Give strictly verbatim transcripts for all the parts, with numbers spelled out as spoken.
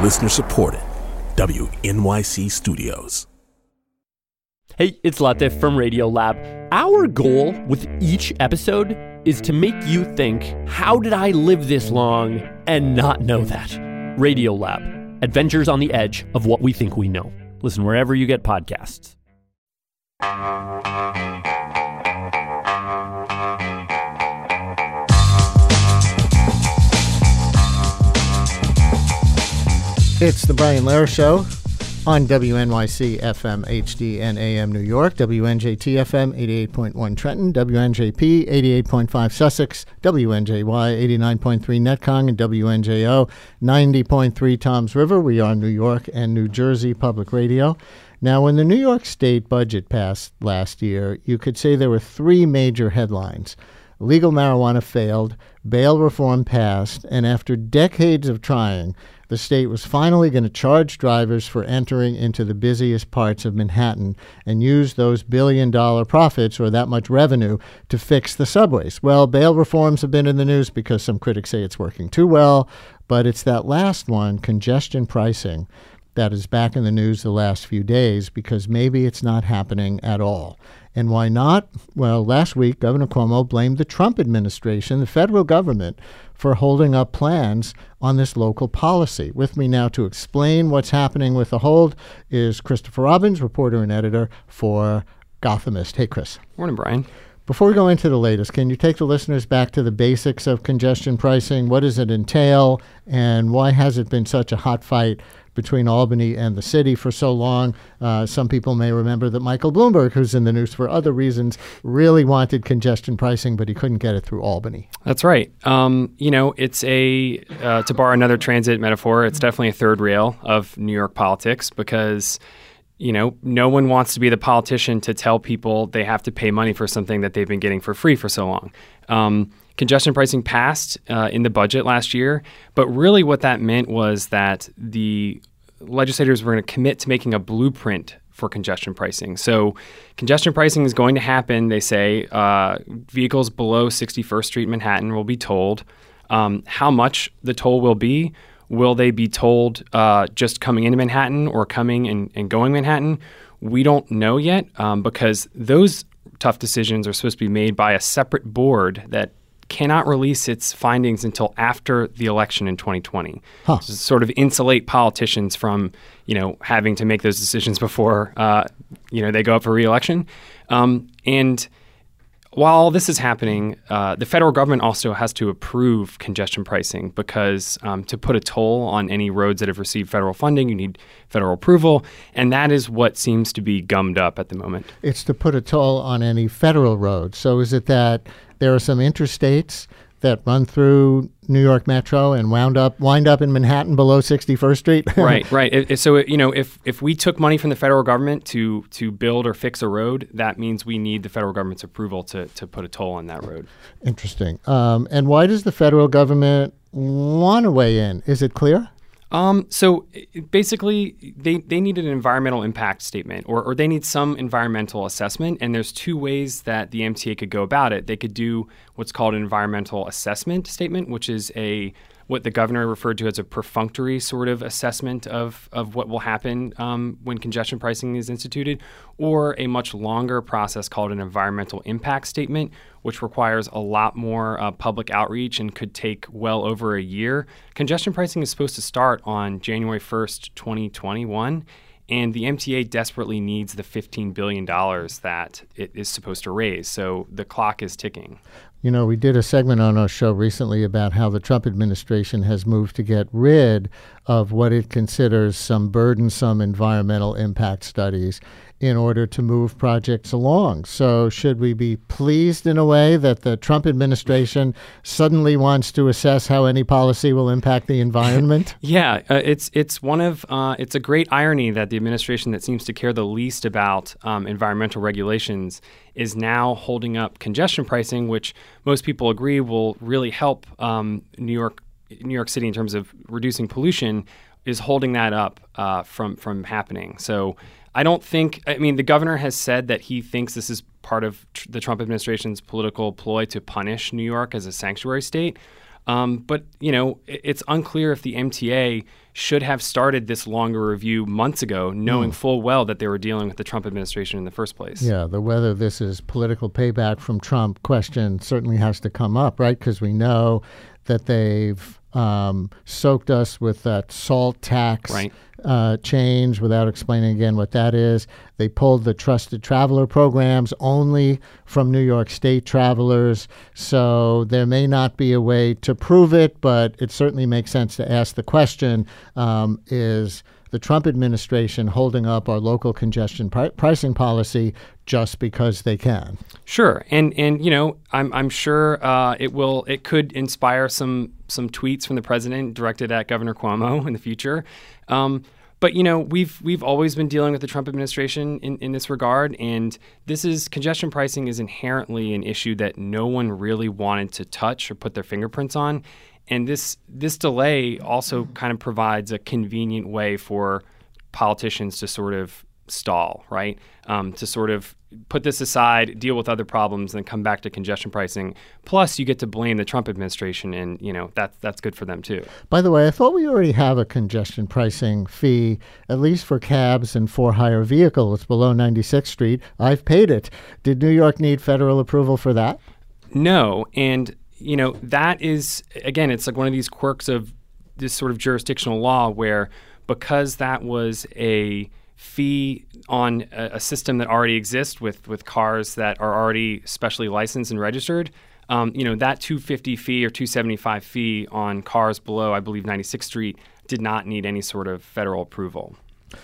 Listener supported. W N Y C Studios. Hey, it's Latif from Radiolab. Our goal with each episode is to make you think, how did I live this long and not know that? Radiolab, adventures on the edge of what we think we know. Listen wherever you get podcasts. It's the Brian Lehrer Show on W N Y C F M H D and A M New York, W N J T F M eighty-eight point one Trenton, W N J P eighty-eight point five Sussex, W N J Y eighty-nine point three Netcong, and W N J O ninety point three Toms River. We are New York and New Jersey Public Radio. Now, when the New York State budget passed last year, you could say there were three major headlines. Legal marijuana failed, bail reform passed, and after decades of trying, the state was finally going to charge drivers for entering into the busiest parts of Manhattan and use those billion-dollar profits or that much revenue to fix the subways. Well, bail reforms have been in the news because some critics say it's working too well, but it's that last one, congestion pricing, that is back in the news the last few days because maybe it's not happening at all. And why not? Well, last week, Governor Cuomo blamed the Trump administration, the federal government, for holding up plans on this local policy. With me now to explain what's happening with the hold is Christopher Robbins, reporter and editor for Gothamist. Hey, Chris. Morning, Brian. Before we go into the latest, can you take the listeners back to the basics of congestion pricing? What does it entail, and why has it been such a hot fight between Albany and the city for so long? Uh, some people may remember that Michael Bloomberg, who's in the news for other reasons, really wanted congestion pricing, but he couldn't get it through Albany. That's right. Um, you know, it's a, uh, to borrow another transit metaphor, it's definitely a third rail of New York politics because, you know, no one wants to be the politician to tell people they have to pay money for something that they've been getting for free for so long. Um, Congestion pricing passed uh, in the budget last year, but really what that meant was that the legislators were going to commit to making a blueprint for congestion pricing. So congestion pricing is going to happen, they say. Uh, vehicles below sixty-first Street Manhattan will be tolled. Um, how much the toll will be, will they be tolled uh, just coming into Manhattan or coming and, and going Manhattan? We don't know yet um, because those tough decisions are supposed to be made by a separate board that cannot release its findings until after the election in twenty twenty. Huh. To sort of insulate politicians from, you know, having to make those decisions before, uh, you know, they go up for re-election. Um, and while this is happening, uh, the federal government also has to approve congestion pricing because um, to put a toll on any roads that have received federal funding, you need federal approval. And that is what seems to be gummed up at the moment. It's to put a toll on any federal road. So is it that there are some interstates that run through New York Metro and wound up wind up in Manhattan below sixty-first Street? Right, right. It, it, so, it, you know, if if we took money from the federal government to to build or fix a road, that means we need the federal government's approval to to put a toll on that road. Interesting. Um, and why does the federal government want to weigh in? Is it clear? Um, so basically, they, they need an environmental impact statement or, or they need some environmental assessment. And there's two ways that the M T A could go about it. They could do what's called an environmental assessment statement, which is a what the governor referred to as a perfunctory sort of assessment of, of what will happen um, when congestion pricing is instituted, or a much longer process called an environmental impact statement, which requires a lot more uh, public outreach and could take well over a year. Congestion pricing is supposed to start on January first, twenty twenty-one, and the M T A desperately needs the fifteen billion dollars that it is supposed to raise. So the clock is ticking. You know, we did a segment on our show recently about how the Trump administration has moved to get rid of what it considers some burdensome environmental impact studies in order to move projects along. So should we be pleased in a way that the Trump administration suddenly wants to assess how any policy will impact the environment? Yeah, uh, it's it's one of uh, it's a great irony that the administration that seems to care the least about um, environmental regulations is now holding up congestion pricing, which most people agree will really help um, New York New York City in terms of reducing pollution, is holding that up uh, from from happening. So I don't think, I mean, the governor has said that he thinks this is part of tr- the Trump administration's political ploy to punish New York as a sanctuary state. Um, but, you know, it, it's unclear if the M T A should have started this longer review months ago, knowing mm. full well that they were dealing with the Trump administration in the first place. Yeah, the whether this is political payback from Trump question certainly has to come up, right? Because we know that they've um, soaked us with that SALT tax right. uh, change without explaining again what that is. They pulled the trusted traveler programs only from New York State travelers. So there may not be a way to prove it, but it certainly makes sense to ask the question, um, is the Trump administration holding up our local congestion pri- pricing policy just because they can? Sure, and and you know, I'm I'm sure uh, it will. It could inspire some some tweets from the president directed at Governor Cuomo in the future. Um, but you know, we've we've always been dealing with the Trump administration in, in this regard, and this is congestion pricing is inherently an issue that no one really wanted to touch or put their fingerprints on. And this this delay also kind of provides a convenient way for politicians to sort of stall, right? Um, to sort of put this aside, deal with other problems, and then come back to congestion pricing. Plus, you get to blame the Trump administration, and you know that's that's good for them too. By the way, I thought we already have a congestion pricing fee, at least for cabs and for hire vehicles below ninety-sixth Street. I've paid it. Did New York need federal approval for that? No, and you know, that is, again, it's like one of these quirks of this sort of jurisdictional law where because that was a fee on a, a system that already exists with, with cars that are already specially licensed and registered, um, you know, that two hundred fifty fee or two hundred seventy-five fee on cars below, I believe, ninety-sixth Street did not need any sort of federal approval.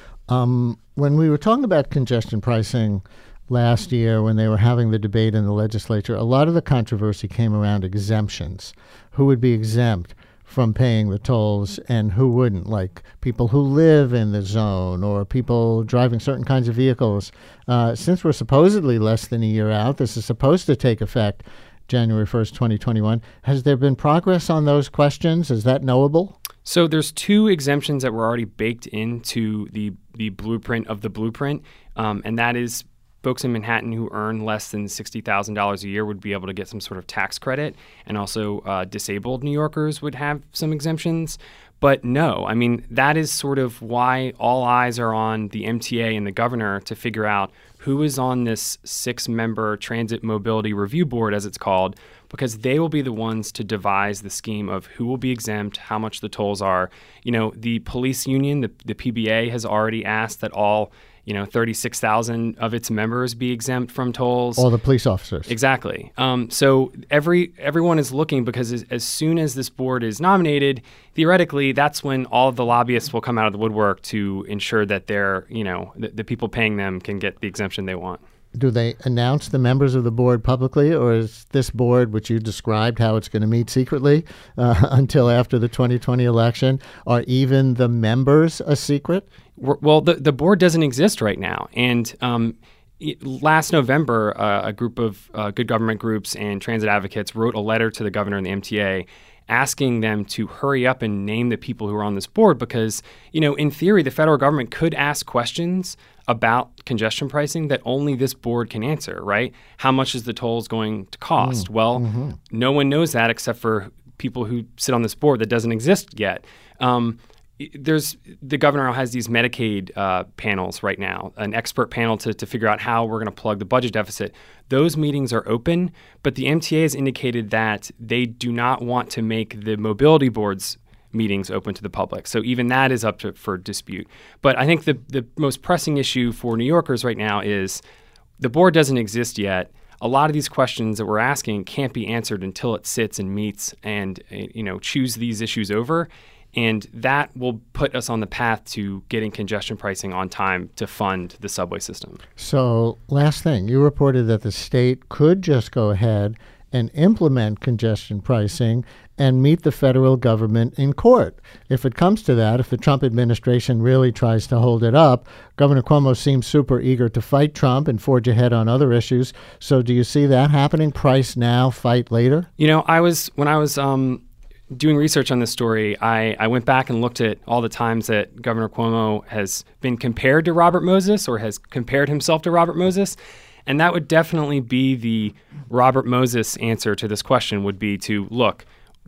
Um, when we were talking about congestion pricing last year when they were having the debate in the legislature, a lot of the controversy came around exemptions. Who would be exempt from paying the tolls and who wouldn't, like people who live in the zone or people driving certain kinds of vehicles. Uh, since we're supposedly less than a year out, this is supposed to take effect January first, twenty twenty-one. Has there been progress on those questions? Is that knowable? So there's two exemptions that were already baked into the, the blueprint of the blueprint, um, and that is folks in Manhattan who earn less than sixty thousand dollars a year would be able to get some sort of tax credit, and also uh, disabled New Yorkers would have some exemptions. But no, I mean, that is sort of why all eyes are on the M T A and the governor to figure out who is on this six-member Transit Mobility Review Board, as it's called, because they will be the ones to devise the scheme of who will be exempt, how much the tolls are. You know, the police union, the, the P B A, has already asked that all you know, thirty-six thousand of its members be exempt from tolls. All the police officers. Exactly. Um, so every everyone is looking because as, as soon as this board is nominated, theoretically, that's when all of the lobbyists will come out of the woodwork to ensure that they're, you know, the, the people paying them can get the exemption they want. Do they announce the members of the board publicly, or is this board, which you described how it's going to meet secretly uh, until after the twenty twenty election, are even the members a secret? Well, the, the board doesn't exist right now. And um, it, last November, uh, a group of uh, good government groups and transit advocates wrote a letter to the governor and the M T A asking them to hurry up and name the people who are on this board because, you know, in theory, the federal government could ask questions about congestion pricing that only this board can answer, right? How much is the tolls going to cost? Mm, well, mm-hmm. no one knows that except for people who sit on this board that doesn't exist yet. Um, There's the governor has these Medicaid uh, panels right now, an expert panel to, to figure out how we're going to plug the budget deficit. Those meetings are open, but the M T A has indicated that they do not want to make the mobility board's meetings open to the public. So even that is up to, for dispute. But I think the, the most pressing issue for New Yorkers right now is the board doesn't exist yet. A lot of these questions that we're asking can't be answered until it sits and meets and, you know, chews these issues over. And that will put us on the path to getting congestion pricing on time to fund the subway system. So last thing, you reported that the state could just go ahead and implement congestion pricing and meet the federal government in court. If it comes to that, if the Trump administration really tries to hold it up, Governor Cuomo seems super eager to fight Trump and forge ahead on other issues. So do you see that happening? Price now, fight later? You know, I was, when I was um, doing research on this story, I, I went back and looked at all the times that Governor Cuomo has been compared to Robert Moses or has compared himself to Robert Moses. And that would definitely be the Robert Moses answer to this question would be to, look,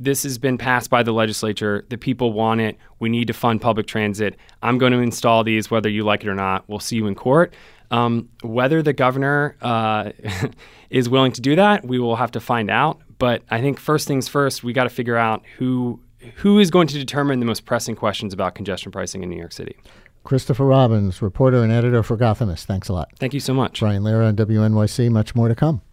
this has been passed by the legislature. The people want it. We need to fund public transit. I'm going to install these whether you like it or not. We'll see you in court. Um, whether the governor uh, is willing to do that, we will have to find out. But I think first things first, we got to figure out who who is going to determine the most pressing questions about congestion pricing in New York City. Christopher Robbins, reporter and editor for Gothamist. Thanks a lot. Thank you so much. Brian Lehrer on W N Y C. Much more to come.